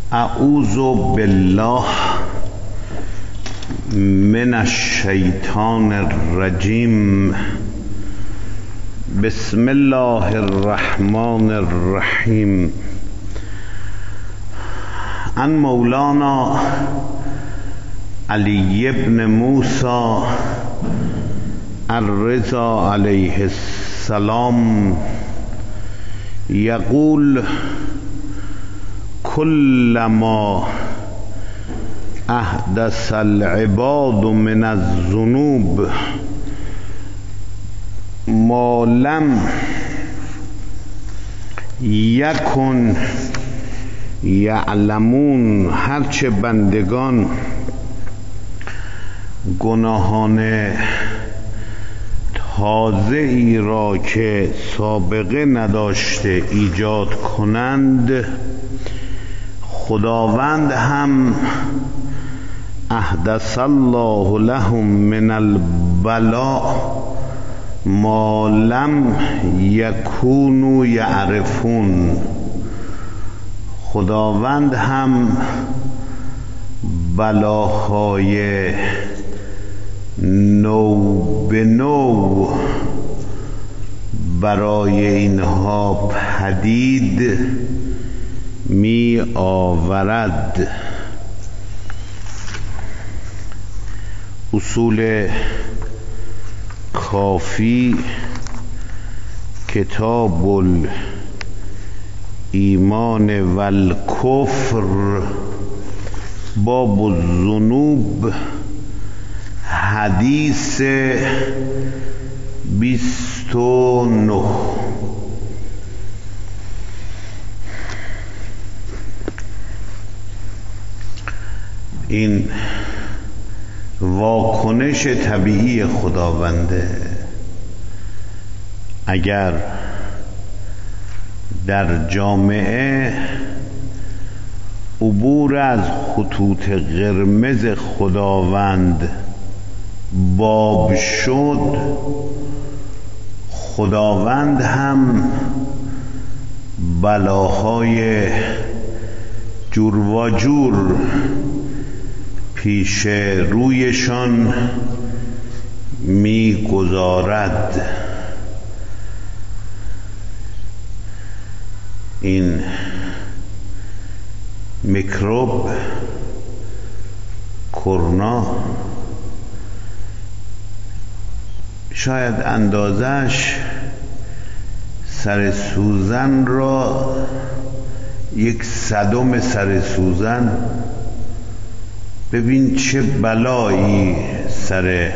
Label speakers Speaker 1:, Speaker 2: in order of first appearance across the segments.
Speaker 1: اعوذ بالله من الشیطان الرجیم. بسم الله الرحمن الرحیم. عن مولانا علی بن موسی الرضا علیه السلام یقول كلما احدث العباد من الذنوب ما لم یکن یعلمون، هرچه بندگان گناهان تازه ای را که سابقه نداشته ایجاد کنند، خداوند هم احدث الله لهم من البلاء ما لم یکونوا یعرفون. خداوند هم بلاهای نو به نو برای اینها پدید می آورد. اصول کافی، کتاب الایمان و الکفر، باب الذنوب، حدیث 29. این واکنش طبیعی خداونده. اگر در جامعه عبور از خطوط قرمز خداوند باب شد، خداوند هم بلاهای جور و جور پیش رویشان میگذارد. این میکروب کرونا شاید اندازش سر سوزن را 1/100 سر سوزن. ببین چه بلایی سر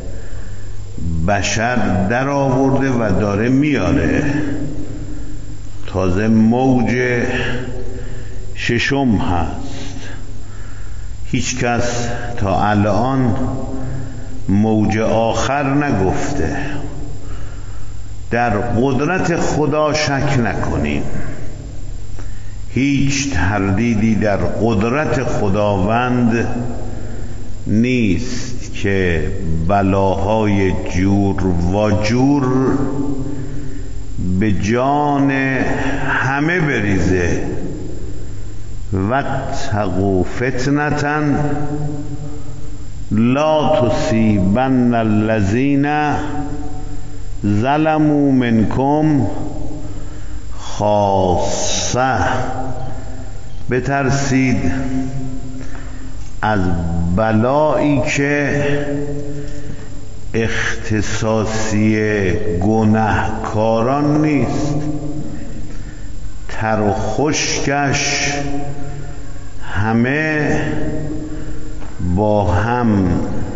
Speaker 1: بشر در آورده و داره میاره. تازه موج 6 هست. هیچ کس تا الان موج آخر نگفته. در قدرت خدا شک نکنین. هیچ تردیدی در قدرت خداوند نیست که بلاهای جور و جور به جان همه بریزه. واتقوا فتنة لا تصیبن الذین ظلموا منکم خاصه. بترسید از بلایی که اختصاصی گناهکاران نیست، تر و خشکش همه با هم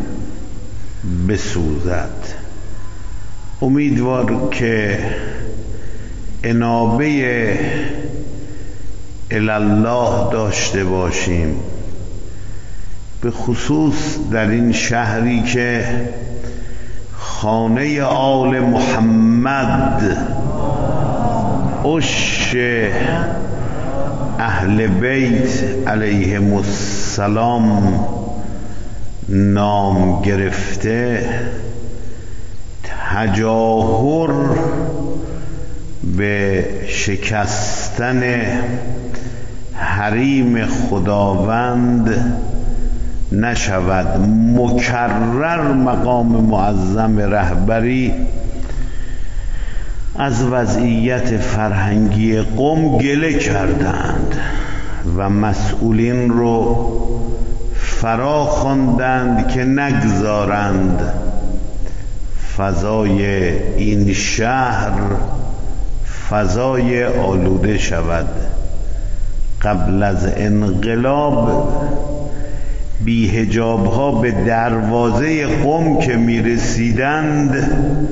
Speaker 1: بسوزد. امیدوار که انابه الله داشته باشیم، به خصوص در این شهری که خانه آل محمد، عش اهل بیت علیهم السلام نام گرفته، تجاهر به شکستن حریم خداوند نشود. مکرر مقام معظم رهبری از وضعیت فرهنگی قم گله کردند و مسئولین رو فرا خواندند که نگذارند فضای این شهر فضای آلوده شود. قبل از انقلاب بی‌حجاب ها به دروازه قم که می رسیدند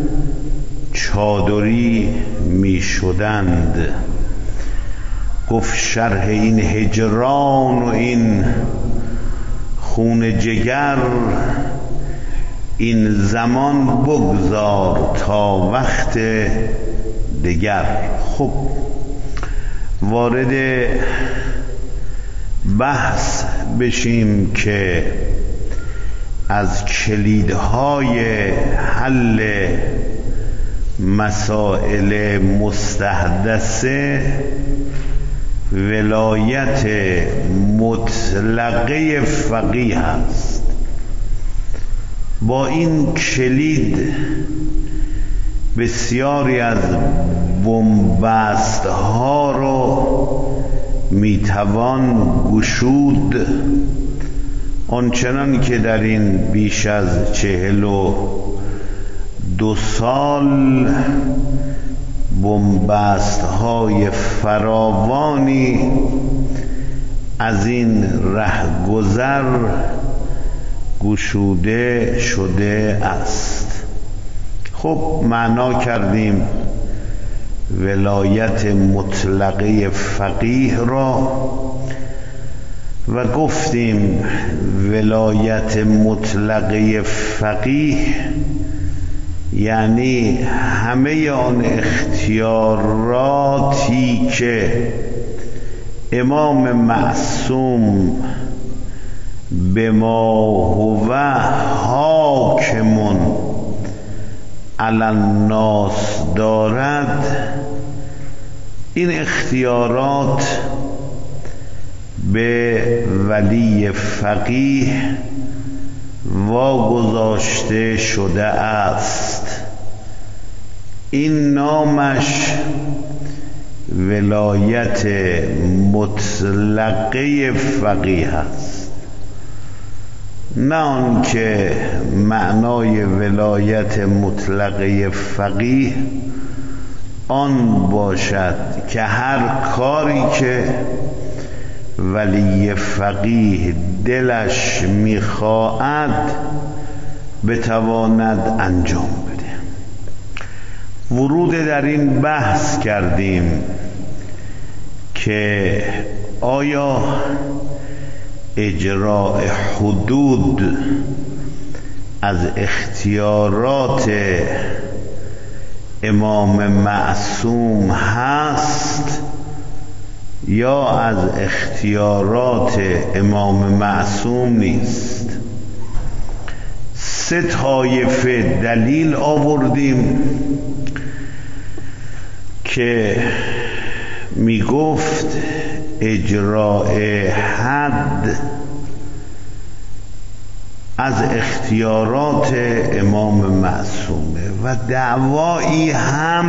Speaker 1: چادری می شدند. گفت شرح این هجران و این خون جگر این زمان بگذار تا وقت دیگر. خب وارد بحث بشیم که از کلیدهای حل مسائل مستحدثه ولایت مطلقه فقیه است. با این کلید بسیاری از بنبست ها رو میتوان گشود، آنچنان که در این بیش از 42 سال بنبست های فراوانی از این رهگذر گشوده شده است. خب معنا کردیم ولایت مطلقه فقیه را و گفتیم ولایت مطلقه فقیه یعنی همه آن اختیاراتی که امام معصوم به ما هو حاکم علی الناس دارد، این اختیارات به ولی فقیه واگذاشته شده است. این نامش ولایت مطلقه فقیه است، نه آن که معنای ولایت مطلقه فقیه آن باشد که هر کاری که ولی فقیه دلش میخواهد بتواند انجام بده. ورود در این بحث کردیم که آیا اجراء حدود از اختیارات امام معصوم هست یا از اختیارات امام معصوم نیست؟ 3 طایفه دلیل آوردیم که می گفت اجراء حد از اختیارات امام معصومه و دعوایی هم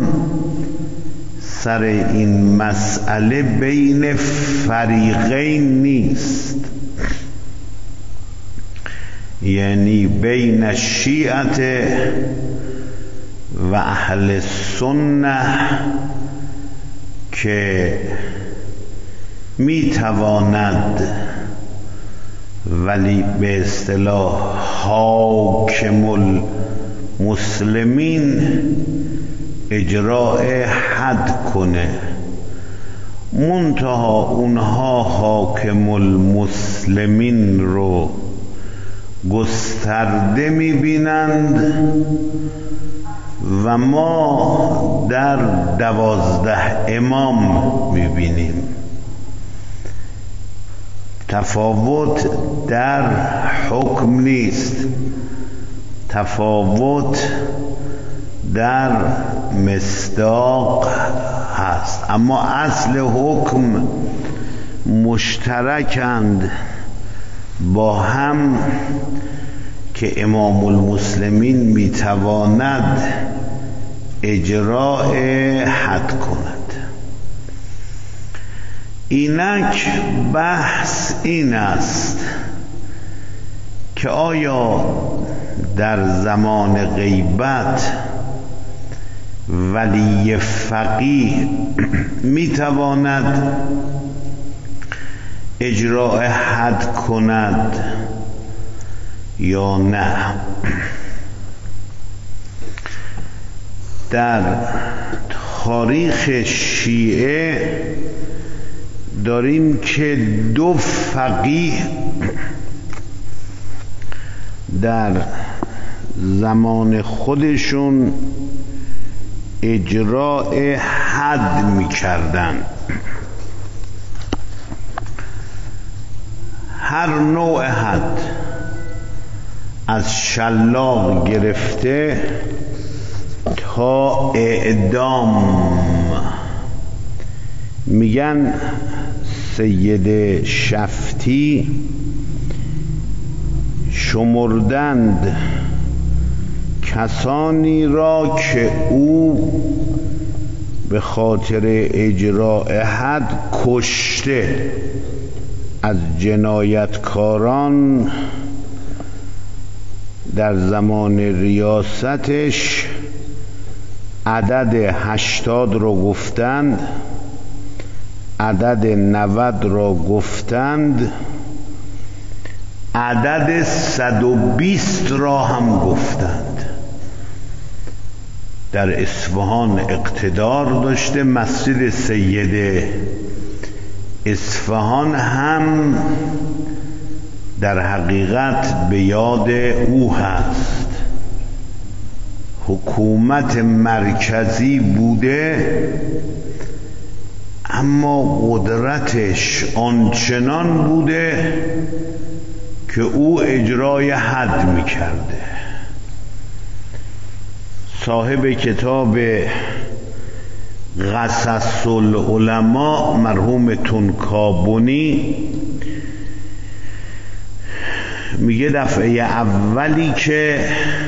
Speaker 1: سر این مسئله بین فریقین نیست، یعنی بین شیعت و اهل سنه که میتواند ولی به اصطلاح حاکم المسلمین اجراء حد کنه، منتها اونها حاکم المسلمین رو گسترده میبینند و ما در 12 امام میبینیم. تفاوت در حکم نیست، تفاوت در مصداق هست، اما اصل حکم مشترکند با هم که امام المسلمین میتواند اجراء حد کند. اینک بحث این است که آیا در زمان غیبت ولی فقیه میتواند اجراء حد کند یا نه؟ در تاریخ شیعه داریم که دو فقیه در زمان خودشون اجراء حد میکردن. هر نوع حد، از شلاق گرفته تا اعدام. میگن سید شفتی شمردند کسانی را که او به خاطر اجراء حد کشته از جنایتکاران در زمان ریاستش. عدد 80 را گفتند، عدد 90 را گفتند، عدد 120 را هم گفتند. در اصفهان اقتدار داشته، مسجد سید اصفهان هم در حقیقت به یاد او هست. حکومت مرکزی بوده اما قدرتش آنچنان بوده که او اجرای حد میکرده. صاحب کتاب قصص العلماء مرحوم تنکابنی میگه دفعه اولی که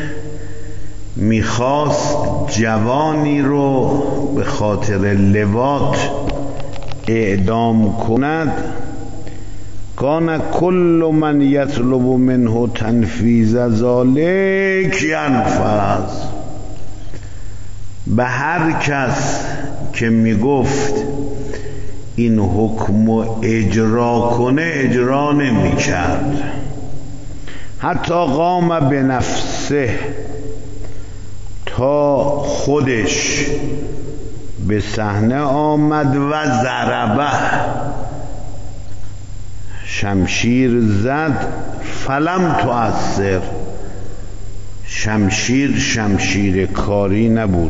Speaker 1: میخواست جوانی رو به خاطر لواط اعدام کند، کان کل من یطلب منه تنفیذ ذلک ینفذ. به هر کس که میگفت این حکم اجرا کنه اجرا نمیکرد. حتی قام به نفسه، تا خودش به صحنه آمد و ضربه، شمشیر زد، فلم تؤثر، شمشیر کاری نبود.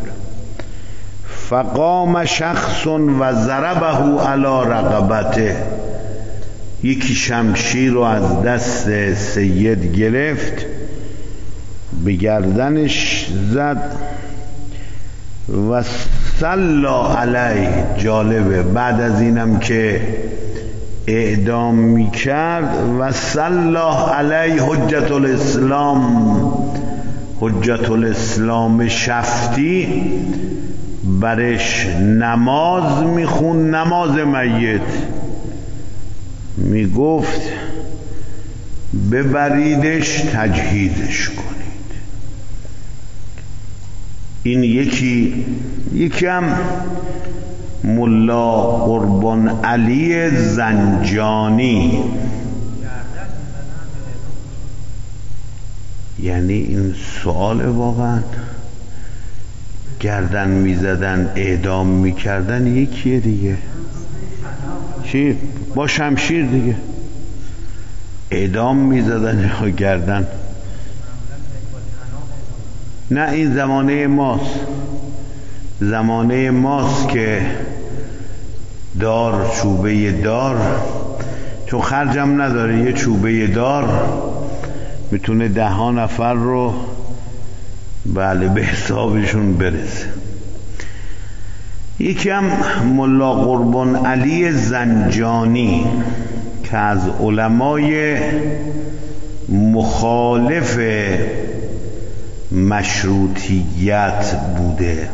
Speaker 1: فقام شخص و ضربه علی رقبته، یکی شمشیر رو از دست سید گرفت، به گردنش زد و صلی علیه. جالبه، بعد از اینم که اعدام میکرد و صلی علیه حجت الاسلام شفتی برش نماز میخون، نماز میت. میگفت ببریدش تجهیزش کنید. این یکی هم ملا قربان علی زنجانی، یعنی این سوال واقعا، گردن میزدن اعدام میکردن یکیه دیگه، چی؟ با شمشیر دیگه اعدام میزدن یا گردن؟ نه، این زمانه ماست که دار، چوبه دار، چون خرجم نداره، یه چوبه دار میتونه 10 نفر رو بله به حسابشون برسه. یکی هم ملا قربان علی زنجانی که از علمای مخالف مشروطیت بوده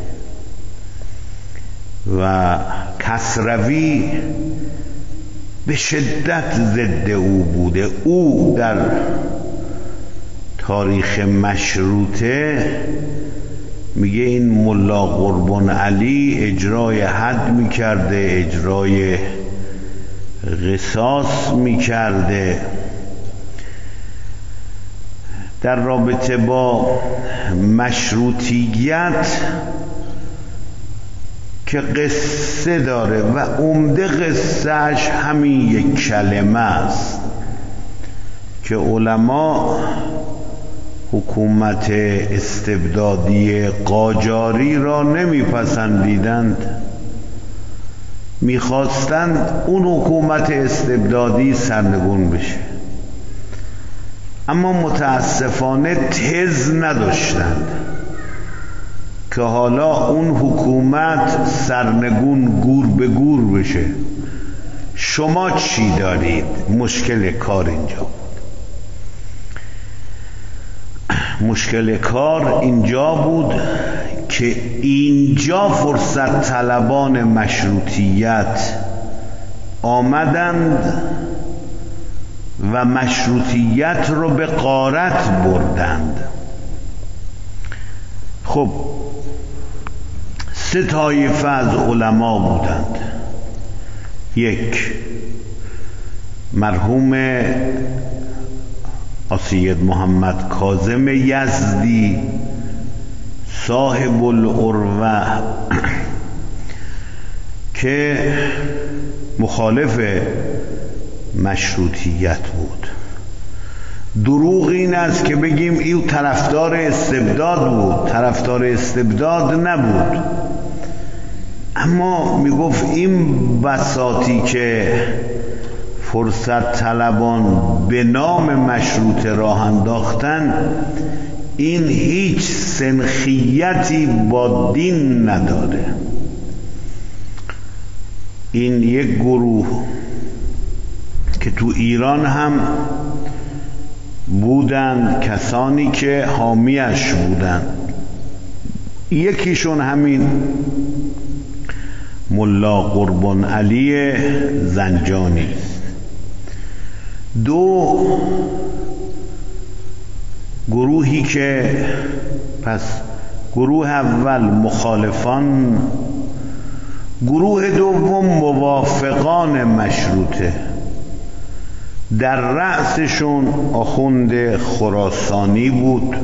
Speaker 1: و کسروی به شدت ضد او بوده. او در تاریخ مشروطه میگه این ملا قربان علی اجرای حد میکرده، اجرای قصاص میکرده. در رابطه با مشروطیت که قصه داره و عمده قصهش همین یک کلمه است که علما حکومت استبدادی قاجاری را نمیپسندیدند، میخواستند اون حکومت استبدادی سرنگون بشه، اما متاسفانه تز نداشتند که حالا اون حکومت سرنگون گور به گور بشه. شما چی دارید؟ مشکل کار اینجا بود. مشکل کار اینجا بود که اینجا فرصت طلبان مشروطیت آمدند و مشروطیت رو به غارت بردند. خب 3 طایفه از علما بودند. یک، مرحوم سید محمد کاظم یزدی صاحب العروه که مخالف مشروطیت بود. دروغ این است که بگیم این طرفدار استبداد بود. طرفدار استبداد نبود، اما میگفت این بساطی که فرصت طلبان به نام مشروطه راه انداختن، این هیچ سنخیتی با دین نداره. این یک گروه که تو ایران هم بودند کسانی که حامیش بودند. یکیشون همین ملا قربان علی زنجانی است. 2 گروهی که پس گروه اول مخالفان، گروه دوم موافقان مشروطه. در رأسشون آخوند خراسانی بود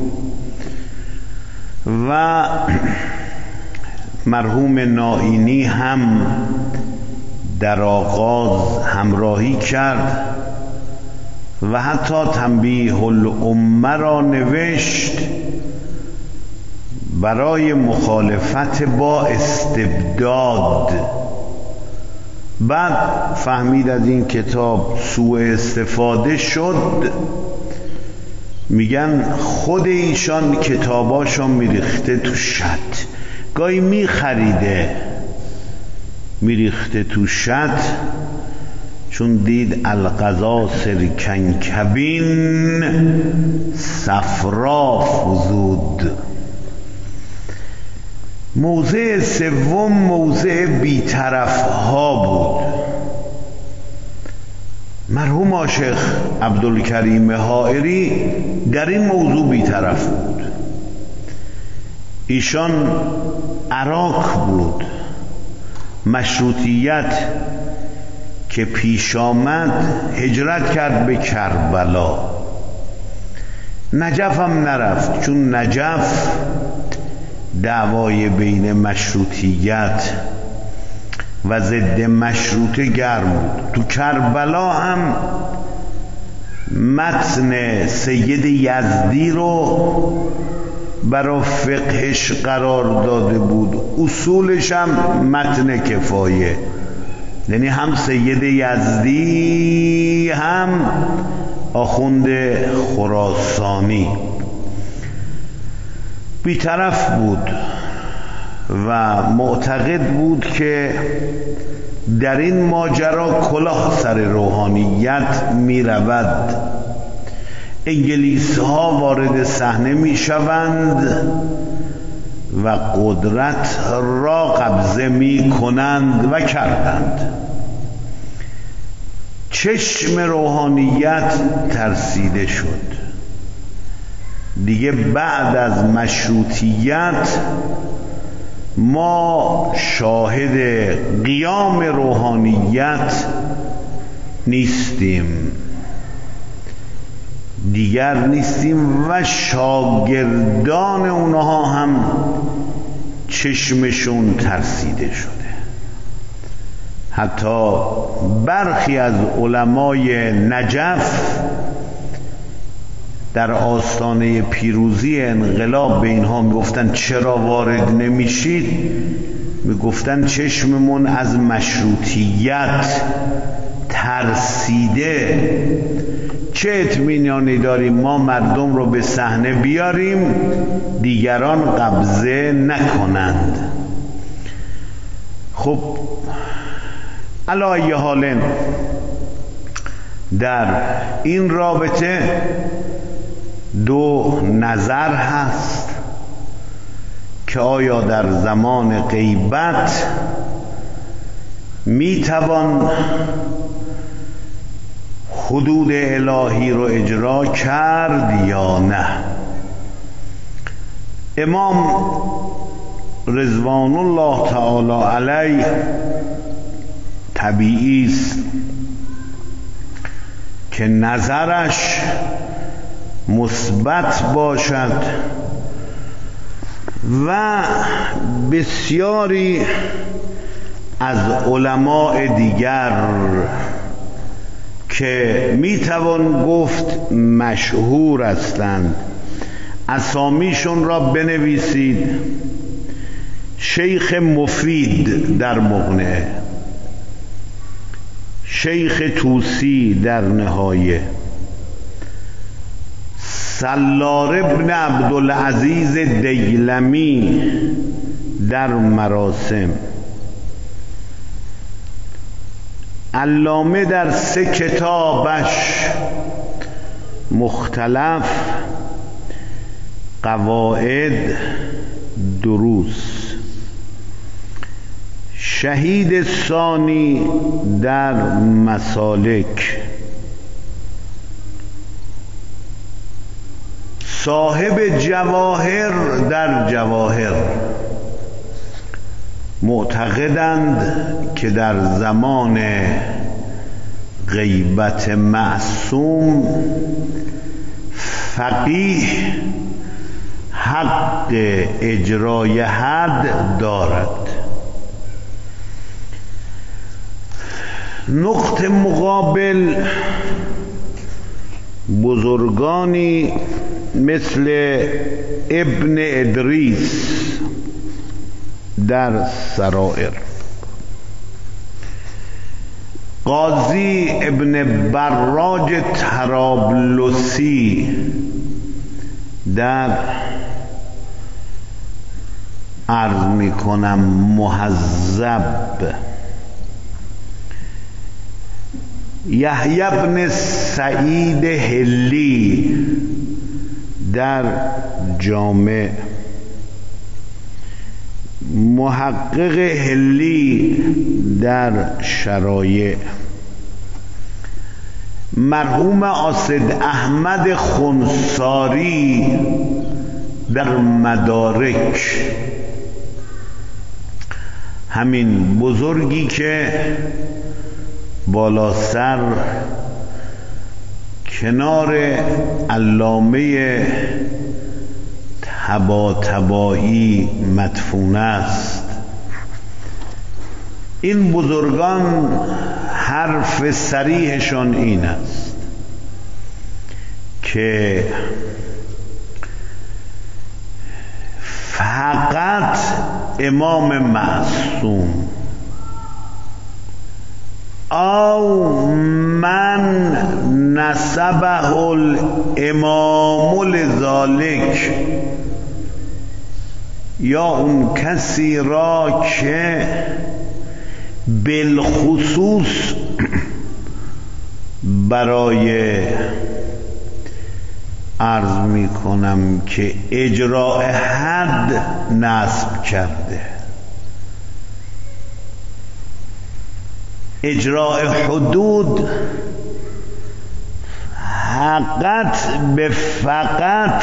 Speaker 1: و مرحوم نائینی هم در آغاز همراهی کرد و حتی تنبیه الامه را نوشت برای مخالفت با استبداد. بعد فهمید از این کتاب سوء استفاده شد، میگن خود ایشان کتاباشو میریخته تو شط، گاهی میخریده میریخته تو شط، چون دید القضا سرکنکبین صفرا فزود. موضع سوم موضع بیطرف ها بود. مرحوم آشیخ عبدالکریم حائری در این موضوع بیطرف بود. ایشان عراق بود. مشروطیت که پیش آمد هجرت کرد به کربلا. نجف هم نرفت، چون نجف دعوای بین مشروطیت و ضد مشروطه گرم بود. تو کربلا هم متن سید یزدی رو برای فقهش قرار داده بود، اصولش هم متن کفایه، یعنی هم سید یزدی هم آخوند خراسانی بیطرف بود و معتقد بود که در این ماجرا کلاه سر روحانیت می رود. انگلیس ها وارد صحنه می شوند و قدرت را قبضه می کنند و کردند. چشم روحانیت ترسیده شد. دیگه بعد از مشروطیت ما شاهد قیام روحانیت نیستیم، دیگر نیستیم و شاگردان اونها هم چشمشون ترسیده شده. حتی برخی از علمای نجف در آستانه پیروزی انقلاب به اینها میگفتن چرا وارد نمیشید؟ میگفتن چشممون از مشروطیت ترسیده، چه اطمینانی داریم ما مردم رو به صحنه بیاریم دیگران قبضه نکنند. خب علی ای حال در این رابطه دو نظر هست که آیا در زمان غیبت میتوان حدود الهی رو اجرا کرد یا نه. امام رضوان الله تعالی علیه طبیعی است که نظرش مثبت باشد و بسیاری از علماء دیگر که میتوان گفت مشهور هستند اسامیشون را بنویسید. شیخ مفید در مغنیه، شیخ توسی در نهایه، سلار ابن عبدالعزیز دیلمی در مراسم، علامه در 3 کتابش مختلف، قواعد، دروس، شهید ثانی در مسالک، صاحب جواهر در جواهر، معتقدند که در زمان غیبت معصوم فقیه حق اجرای حد دارد. نقطه مقابل بزرگانی مثل ابن ادریس در سرائر، قاضی ابن براج طرابلسی در عرض می کنم مهذب، یحیی بن سعید هلی در جامع، محقق هلی در شرایع، مرحوم اسد احمد خنساری در مدارک، همین بزرگی که بالا سر کنار علامه طباطبایی مدفون است. این بزرگان حرف صریحشان این است که فقط امام معصوم او من نسبه الامام لذالک یا اون کسی را که بالخصوص برای عرض می کنم که اجراء حد نصب کرده. اجراء حدود فقط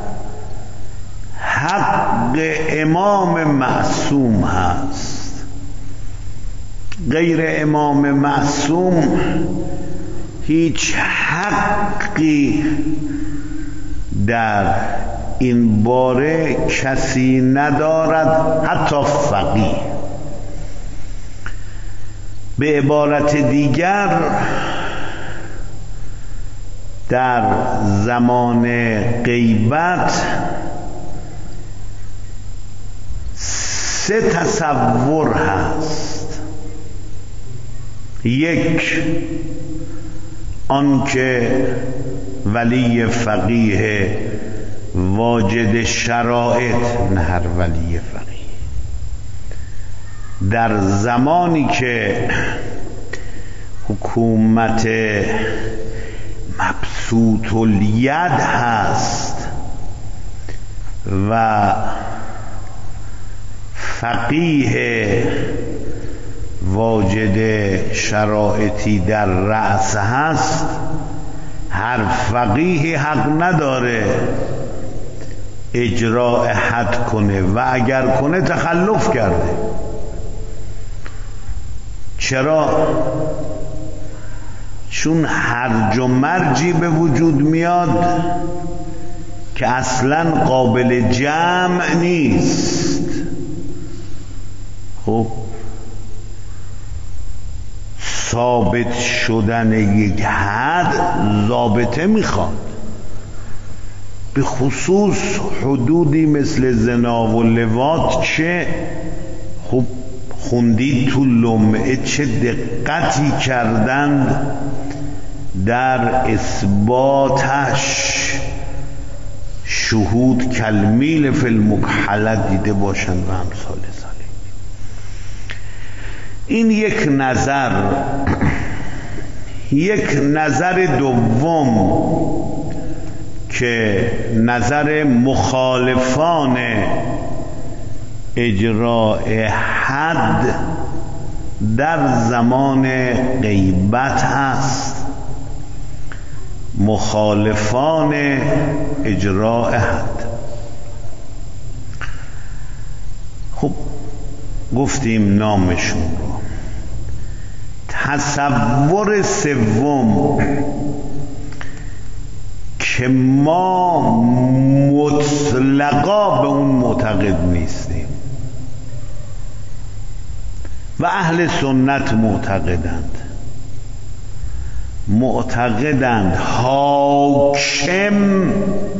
Speaker 1: حق امام معصوم هست. غیر امام معصوم هیچ حقی در این باره کسی ندارد، حتی فقیه. به عبارت دیگر در زمان غیبت 3 تصور هست. 1 آنکه ولی فقیه واجد شرایط، نه هر ولی فقیه، در زمانی که حکومت مبسوط الید هست و فقیه واجد شرایطی در رأس هست، هر فقیه حق نداره اجراء حد کنه و اگر کنه تخلف کرده. چرا؟ چون هرج و مرجی به وجود میاد که اصلا قابل جمع نیست. خب ثابت شدن یک حد ضابطه میخواد، به خصوص حدودی مثل زنا و لواط که خب خوندید تو لمعه چه دقتی کردند در اثباتش. شهود کالمیل فی المکحله دیده باشند و امثال ذالک. این یک نظر. یک نظر دوم که نظر مخالفان اجراء حد در زمان غیبت هست. مخالفان اجراء حد. خب گفتیم نامشون رو. تصور سوم که ما مطلقا به اون معتقد نیستیم و اهل سنت معتقدند حاکم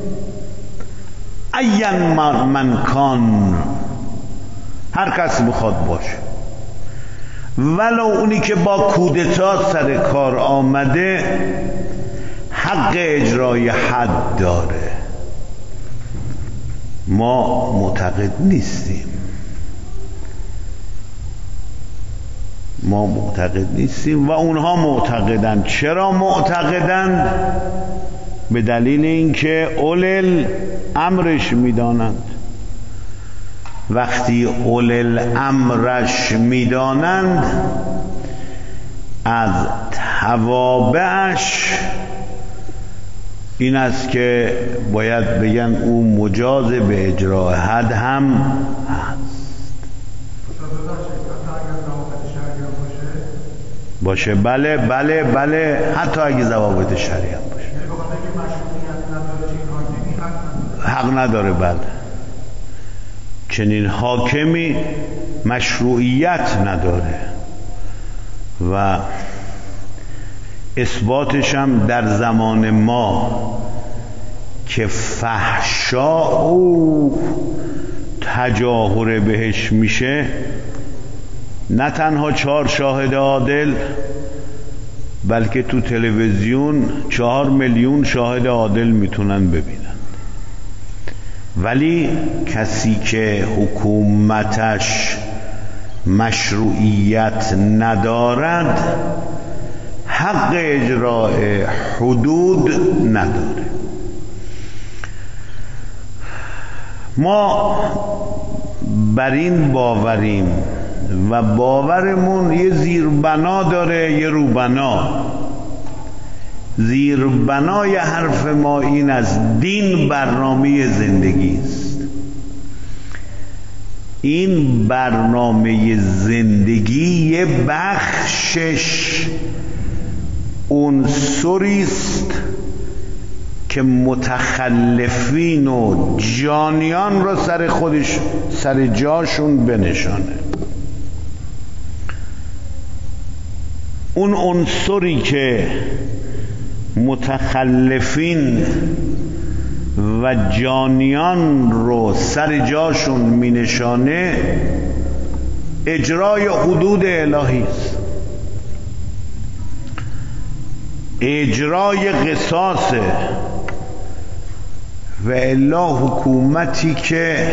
Speaker 1: این من کان، هر کس بخواد باشه، ولو اونی که با کودتا سر کار آمده حق اجرای حد داره. ما معتقد نیستیم. و اونها معتقدند. چرا معتقدند؟ به دلیل اینکه اولل امرش میدانند. وقتی اولل امرش میدانند از توابعش این است که باید بگن او مجاز به اجراء حد هم هست. باشه بله حتی اگه ضوابط شرعی هم باشه حق نداره. بله چنین حاکمی مشروعیت نداره و اثباتش هم در زمان ما که فحشا و تجاهر بهش میشه، نه تنها 4 شاهد عادل بلکه تو تلویزیون 4 میلیون شاهد عادل میتونن ببینن. ولی کسی که حکومتش مشروعیت ندارد حق اجرای حدود نداره. ما بر این باوریم و باورمون یه زیربنا داره یه روبنا. زیربنای حرف ما این از دین برنامه زندگی است. این برنامه زندگی یه بخشش عنصری است که متخلفین و جانیان را سر جاشون بنشانه. اون عنصری که متخلفین و جانیان رو سر جاشون می نشانه اجرای حدود الهی است، اجرای قصاصه. و الا حکومتی که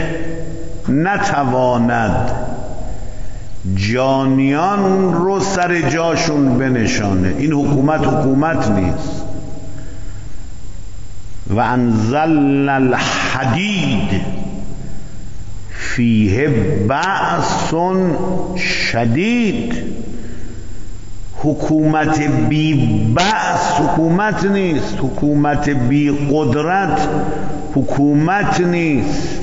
Speaker 1: نتواند جانیان رو سر جاشون بنشانه، این حکومت نیست. و انزلنا الحدید فیه بأس شدید. حکومت بی بأس حکومت نیست، حکومت بی قدرت حکومت نیست.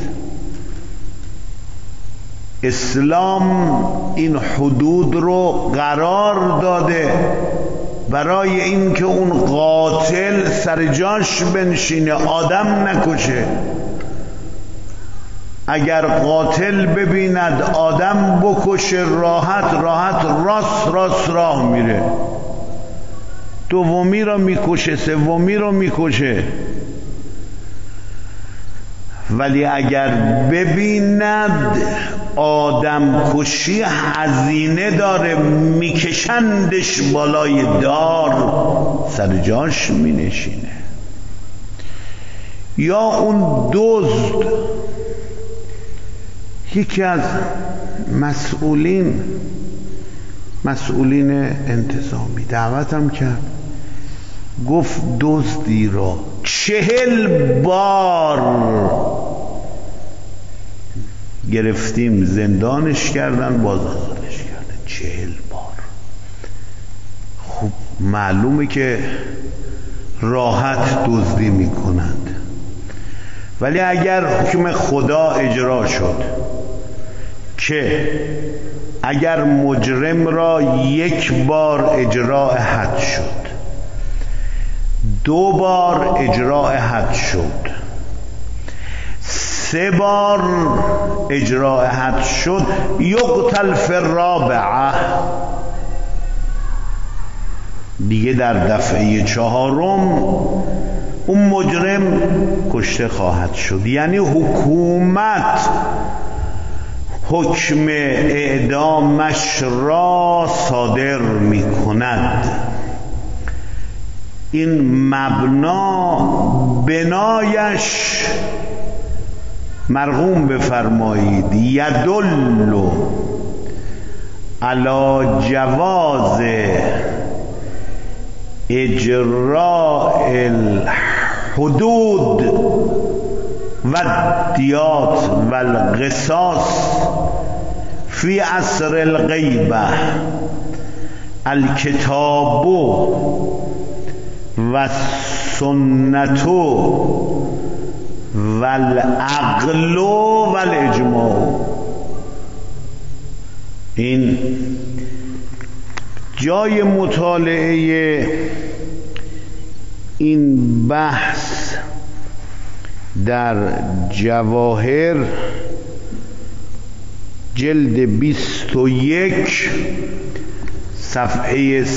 Speaker 1: اسلام این حدود رو قرار داده برای اینکه اون قاتل سر جاش بنشینه، آدم نکشه. اگر قاتل ببیند آدم بکشه راحت راست راه میره، دومی رو میکشه، سومی رو میکشه. ولی اگر ببیند آدم کشی هزینه داره، میکشندش بالای دار، سر جاش مینشینه. یا اون دزد، یکی از مسئولین انتظامی دعوتم کرد، گفت دزدی را 40 بار گرفتیم، زندانش کردن، بازآزادش کردن. 40 بار. خب معلومه که راحت دزدی میکنند. ولی اگر حکم خدا اجرا شد که اگر مجرم را 1 بار اجراء حد شد، 2 بار اجراء حد شد، 3 بار اجراء حد شد، یقتل فی الرابعه، دیگه در دفعه 4م اون مجرم کشته خواهد شد. یعنی حکومت حکم اعدامش را صادر می کند. این مبنا بنایش مرغوم بفرمایید یدل علی جواز اجراء الحدود و الدیات و القصاص فی عصر الغیبه الکتاب و سنت و العقل و الاجماع. این جای مطالعه این بحث در جواهر جلد 21 صفحه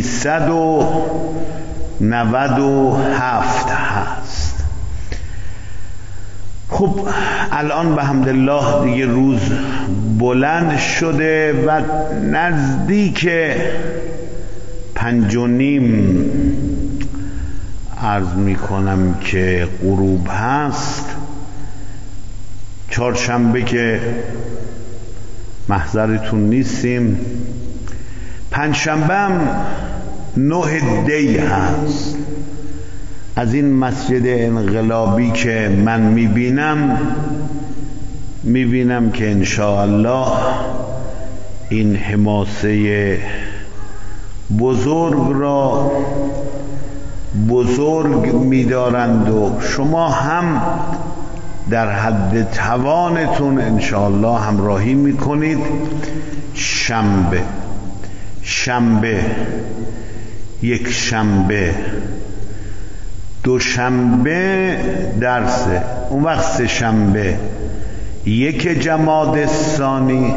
Speaker 1: 397 هست. خب الان به حمدالله دیگه روز بلند شده و نزدیک 5:30 عرض می کنم که غروب هست. چهارشنبه که محضرتون نیستیم، پنجشنبه هم 9 دی هست. از این مسجد انقلابی که من میبینم که انشاءالله این حماسه بزرگ را بزرگ می‌دارند و شما هم در حد توانتون انشاءالله همراهی میکنید. شنبه، یک شنبه، دوشنبه درسه، اون وقت سه شنبه 1 جمادی الثانی،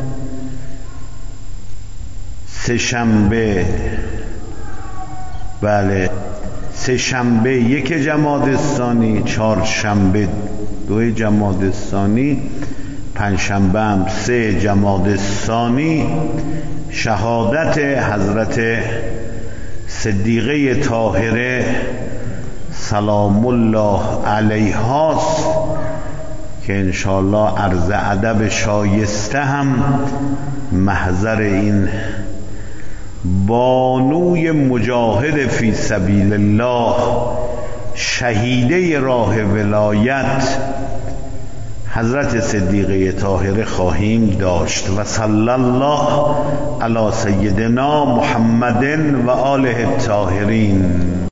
Speaker 1: سه شنبه، بله، سه شنبه 1 جمادی الثانی، چهارشنبه 2 جمادی الثانی، پنجشنبه هم 3 جمادی الثانی شهادت حضرت صدیقه طاهره سلام الله علیهاست که انشاءالله عرض ادب شایسته هم محضر این بانوی مجاهد فی سبیل الله، شهیده راه ولایت حضرت صدیقه طاهره خواهیم داشت. و صلی الله علی سیدنا محمد و آله الطاهرین.